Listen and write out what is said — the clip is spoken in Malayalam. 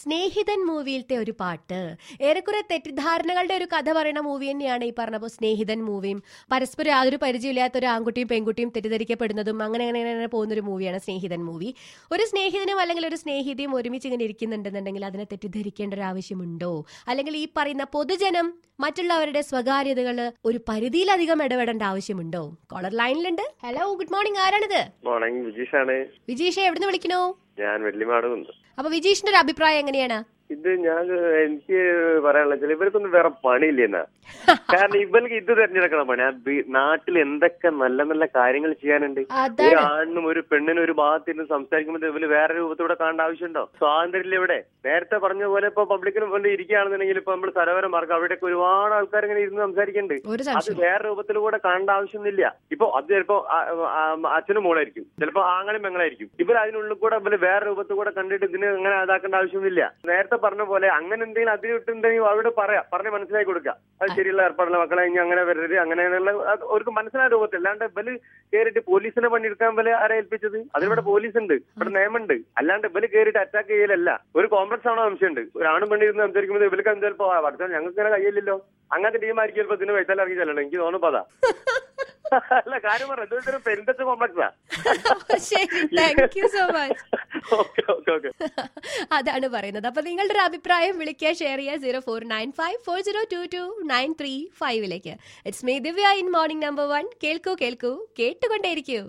സ്നേഹിതൻ മൂവിയിലത്തെ ഒരു പാട്ട് ഏറെക്കുറെ തെറ്റിദ്ധാരണകളുടെ ഒരു കഥ പറയുന്ന മൂവി തന്നെയാണ് ഈ പറഞ്ഞപ്പോൾ സ്നേഹിതൻ മൂവിയും. പരസ്പരം യാതൊരു പരിചയമില്ലാത്ത ഒരു ആൺകുട്ടിയും പെൺകുട്ടിയും തെറ്റിദ്ധരിക്കപ്പെടുന്നതും അങ്ങനെ പോകുന്ന ഒരു മൂവിയാണ് സ്നേഹിതൻ മൂവി. ഒരു സ്നേഹിതനും അല്ലെങ്കിൽ ഒരു സ്നേഹിതയും ഒരുമിച്ച് ഇങ്ങനെ ഇരിക്കുന്നുണ്ടെന്നുണ്ടെങ്കിൽ അതിനെ തെറ്റിദ്ധരിക്കേണ്ട ഒരു ആവശ്യമുണ്ടോ? അല്ലെങ്കിൽ ഈ പറയുന്ന പൊതുജനം മറ്റുള്ളവരുടെ സ്വകാര്യതകൾ ഒരു പരിധിയിലധികം ഇടപെടേണ്ട ആവശ്യമുണ്ടോ? കോളർ ലൈനിലുണ്ട്. Hello, good morning. ആരാണിത്? മോർണിംഗ്, വിജീഷാണ്. വിജീഷ്, എവിടുന്ന് വിളിക്കണോ? ഞാൻ വെള്ളിമാട്. അപ്പൊ വിജീഷിന്റെ ഒരു അഭിപ്രായം എങ്ങനെയാണ്? എനിക്ക് പറയാനുള്ള ഇവർക്കൊന്നും വേറെ പണിയില്ലെന്നാ. കാരണം ഇവർക്ക് ഇത് തെരഞ്ഞെടുക്കണം പണി. നാട്ടിൽ എന്തൊക്കെ നല്ല നല്ല കാര്യങ്ങൾ ചെയ്യാനുണ്ട്. ഒരു ആണിനും ഒരു പെണ്ണിനും ഒരു ഭാഗത്തിരുന്ന് സംസാരിക്കുമ്പോൾ ഇവര് വേറെ രൂപത്തോടെ കാണേണ്ട ആവശ്യമുണ്ടോ? സ്വാതന്ത്ര്യം ഇവിടെ നേരത്തെ പറഞ്ഞ പോലെ ഇപ്പൊ പബ്ലിക്കിന് കൊണ്ട് ഇരിക്കുകയാണെന്നുണ്ടെങ്കിൽ ഇപ്പൊ നമ്മൾ സരോവരം മാർക്കും അവിടെയൊക്കെ ഒരുപാട് ആൾക്കാർ ഇങ്ങനെ ഇരുന്ന് സംസാരിക്കുന്നുണ്ട്. അത് വേറെ രൂപത്തിലൂടെ കാണേണ്ട ആവശ്യമൊന്നുമില്ല. ഇപ്പൊ അത് ചിലപ്പോ അച്ഛനും മോളായിരിക്കും, ചിലപ്പോ ആങ്ങളും പെങ്ങളായിരിക്കും. ഇവർ അതിനുള്ളിൽ കൂടെ ഇവര് വേറെ രൂപത്തിൽ കൂടെ കണ്ടിട്ട് ഇതിന് അങ്ങനെ ഇതാക്കേണ്ട ആവശ്യമൊന്നുമില്ല. നേരത്തെ പറഞ്ഞ പോലെ അങ്ങനെ എന്തെങ്കിലും അതിലിട്ടുണ്ടെങ്കിൽ അവിടെ പറഞ്ഞ് മനസ്സിലാക്കി കൊടുക്കുക. അത് ശരിയുള്ള ഏർപ്പാടുള്ള മക്കളെ ഇനി അങ്ങനെ വരരുത്, അങ്ങനെയുള്ള അവർക്ക് മനസ്സിലായ രൂപത്തിൽ. അല്ലാണ്ട് ഇവല് കയറിയിട്ട് പോലീസിനെ പണിയെടുക്കാൻ പോലെ ആരെ ഏൽപ്പിച്ചത്? അതിലിവിടെ പോലീസ് ഉണ്ട്, ഇവിടെ നിയമമുണ്ട്. അല്ലാണ്ട് ഇവല് കയറിയിട്ട് അറ്റാക്ക് ചെയ്യലല്ല. ഒരു കോംപ്ലക്സ് ആണോ സംശയമുണ്ട്. ഒരു ആണും പെണ്ണി ഇരുന്ന് സംസാരിക്കുമ്പോൾ ഇവർക്ക് ചിലപ്പോ പഠിച്ചാൽ ഞങ്ങൾക്ക് ഇങ്ങനെ കയ്യില്ലല്ലോ, അങ്ങനത്തെ ടീമായിരിക്കും ചിലപ്പോ ഇതിന് വൈത്താൽ ഇറങ്ങി ചെല്ലണം. എനിക്ക് തോന്നുന്നു അതാ. അല്ല, കാര്യം പറഞ്ഞു, ഇതൊരു പെരുന്തച്ച കോംപ്ലക്സാ. അതാണ് പറയുന്നത്. അപ്പൊ നിങ്ങളുടെ ഒരു അഭിപ്രായം വിളിക്കുക, ഷെയർ ചെയ്യുക 0495402293 it's me Divya in morning number 1. കേൾക്കൂ കേട്ടുകൊണ്ടേയിരിക്കൂ.